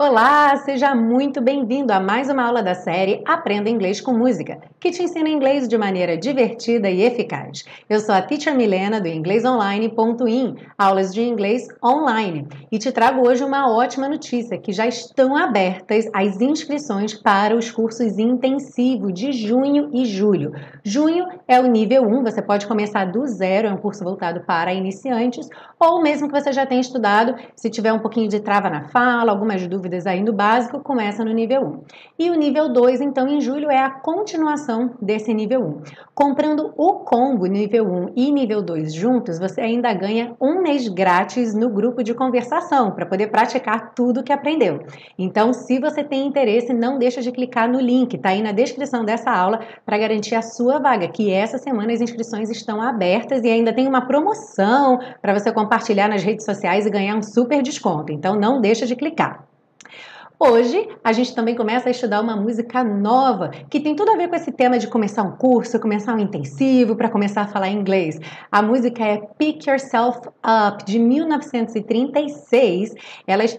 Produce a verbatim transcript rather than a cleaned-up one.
Olá, seja muito bem-vindo a mais uma aula da série Aprenda Inglês com Música, que te ensina inglês de maneira divertida e eficaz. Eu sou a Teacher Milena do inglês online ponto in, aulas de inglês online, e te trago hoje uma ótima notícia, que já estão abertas as inscrições para os cursos intensivos de junho e julho. Junho é o nível um, você pode começar do zero, é um curso voltado para iniciantes, ou mesmo que você já tenha estudado, se tiver um pouquinho de trava na fala, algumas dúvidas aí no básico, começa no nível um. E o nível dois, então, em julho, é a continuação desse nível um. Comprando o combo nível um e nível dois juntos, você ainda ganha um mês grátis no grupo de conversação, para poder praticar tudo que aprendeu. Então, se você tem interesse, não deixa de clicar no link, tá aí na descrição dessa aula, para garantir a sua vaga, que essa semana as inscrições estão abertas e ainda tem uma promoção para você compartilhar nas redes sociais e ganhar um super desconto. Então, não deixa de clicar. Hoje, a gente também começa a estudar uma música nova, que tem tudo a ver com esse tema de começar um curso, começar um intensivo, para começar a falar inglês. A música é Pick Yourself Up, de mil novecentos e trinta e seis. Ela